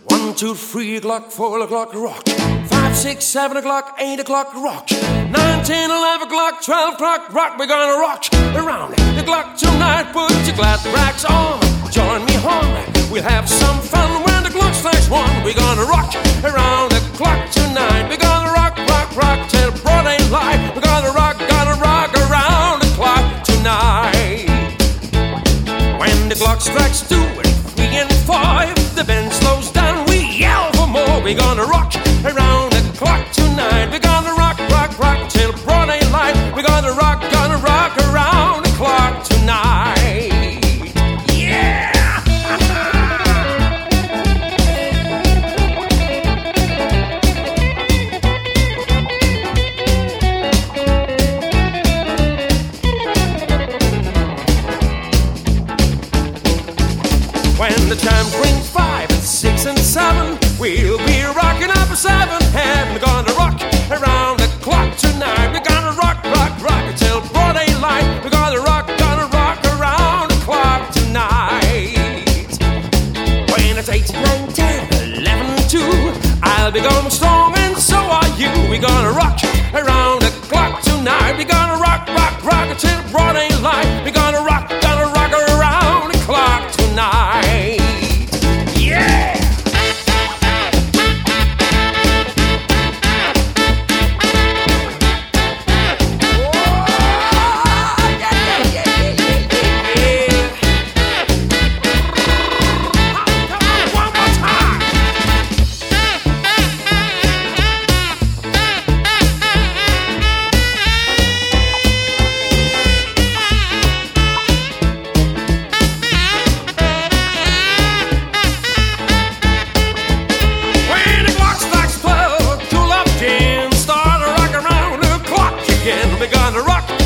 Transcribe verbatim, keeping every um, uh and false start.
One, two, three o'clock, four o'clock, rock. Five, six, seven o'clock, eight o'clock, rock. Nine, ten, eleven o'clock, twelve o'clock, rock. We're gonna rock around the clock tonight. Put your glad rags on, join me home. We'll have some fun when the clock strikes one. We're gonna rock around the clock tonight. We're gonna rock, rock, rock till broad daylight. We're gonna rock, gonna rock around the clock tonight. When the clock strikes two and three and five, the band slows down, we yell for more. We're gonna rock around the clock tonight. We're gonna rock, rock, rock till broad daylight. We're gonna rock, gonna rock around the clock tonight. Yeah! When the time brings five and six and seven, we'll be rocking up a seven. And we're gonna rock around the clock tonight. We're gonna rock, rock, rock until broad daylight. We're gonna rock, gonna rock around the clock tonight. When it's eight, nine, ten, eleven, two, I'll be going strong and so are you. We're gonna rock around the clock tonight. We're gonna rock, rock, rock until broad daylight. We're gonna rock, gonna rock around the clock tonight. Yeah! We're gonna rock